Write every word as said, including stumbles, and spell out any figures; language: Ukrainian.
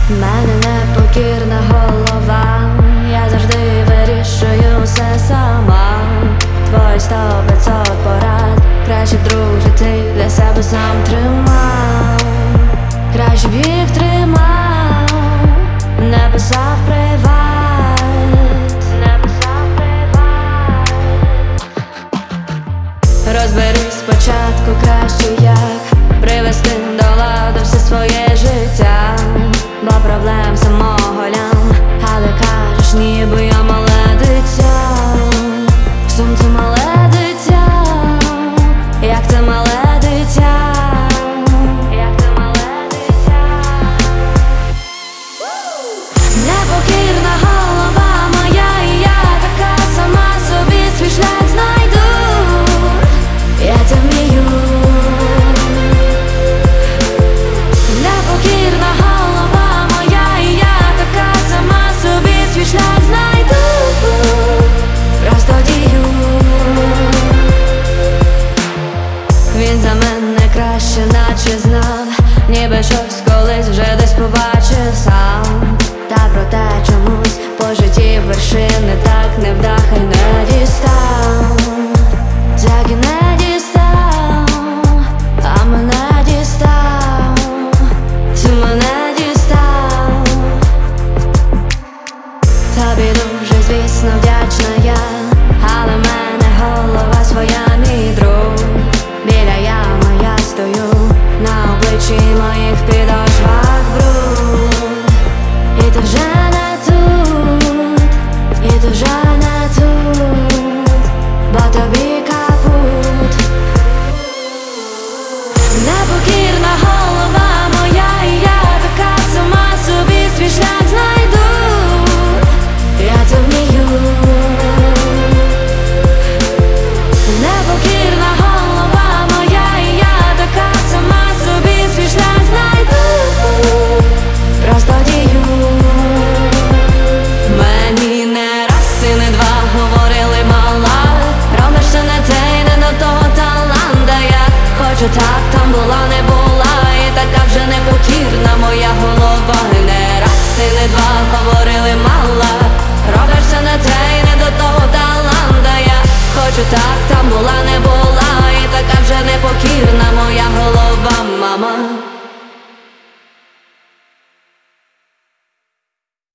мене непокірна голова, я завжди вирішую все сама. Твої сто п'ятсот порад, краще б, друже, ти для себе сам тримав. Краще б їх тримав, не писав приват, не писав приват. Розберись спочатку краще, як привести до ладу все своє життя, бо проблем самого лям, але кажеш, ніби я мале дитя. В сумці мале дитя, як ти мале дитя, як ти мале дитя. Непокірна голова моя, і я така сама собі свій шлях знайду, я це вмію. Непокірна голова моя, і я така сама собі свій шлях знайду, просто дію. Він за мене краще наче знав, ніби щось колись вже десь побачив сам. Та проте чомусь по житті вершини так невдаха й не дістав, так і не дістав, а мене дістав, ти мене дістав. Тобі дуже, звісно, вдячна я, але в мене голова своя, мій друг. Біля ями я стою, на обличчі моїх підошвах бруд. І ти вже не тут, і ти вже не тут, бо тобі капут. Непокірна голова моя, і я така сама собі свій шлях знайду, я це вмію. Непокірна голова моя, і я така сама собі свій шлях знайду, просто дію. Мені не раз і не два говорили, мала, робиш все не те й не до того таланта. Я хочу так, там була, не була, і така вже непокірна моя голова. Не раз і не два говорили, мала, робиш все не те й не до того таланта. Я хочу так, там була, не була, і така вже непокірна моя голова.